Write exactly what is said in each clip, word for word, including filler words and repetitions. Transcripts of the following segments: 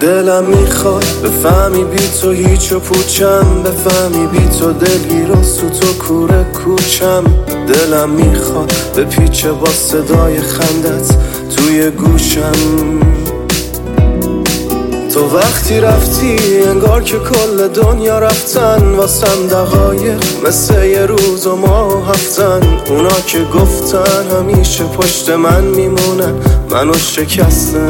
دلم میخواد بفهمی بی تو هیچ و پوچم، بفهمی بی تو دلگیر و سوت و کوره کوچم. دلم میخواد به پیچه با صدای خندت توی گوشم. تو وقتی رفتی انگار که کل دنیا رفتن واسم دقایق مثل یه روز و ماه و هفتن. اونا که گفتن همیشه پشت من میمونن منو شکستن.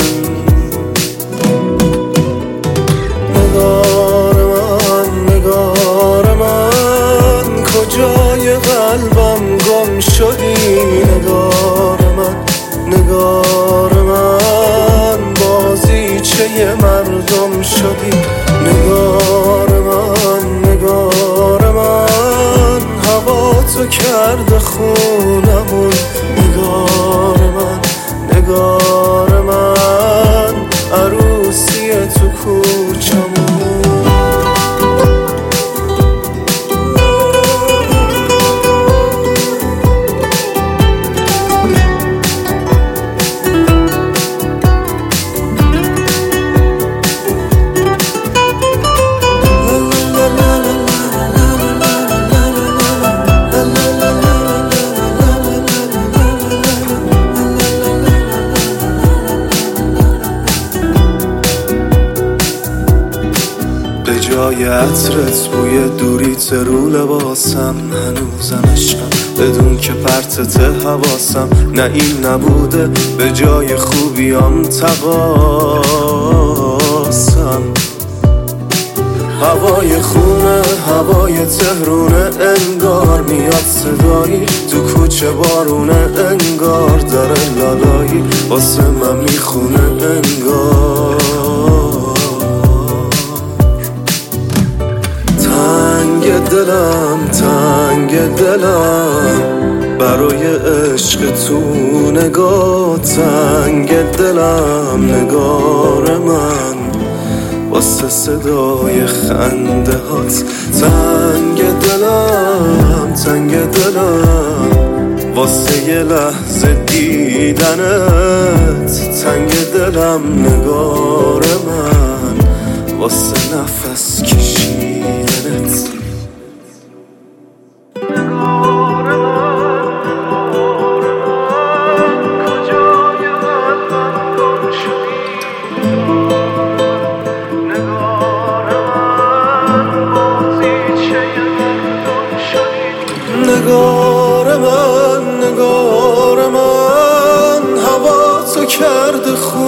نگار من نگار من کجای قلبم گم شدی. نگار من نگار من بازیچه مردم شدی. نگار من نگار من هوا تو کرده خونمون. نگار من نگار من عروسی تو کوچمون. به جای عطرت بوی دوریت رو لباسم، هنوزم عشقم بدون که پرتت حواسم. نه این نبوده به جای خوبیام تقاسم. هوای خونه هوای تهرونه انگار میاد صدایی تو کوچه بارونه انگار داره لالایی واسه من میخونه انگار. تنگ دلم تنگ دلم برای عشق تو نگاه. تنگ دلم نگار من واسه صدای خنده هات. تنگ دلم تنگ دلم واسه یه لحظه دیدنت. تنگ دلم نگار من واسه نفس کشیدنت. نگار من نگار من هوا تو کرده خوب.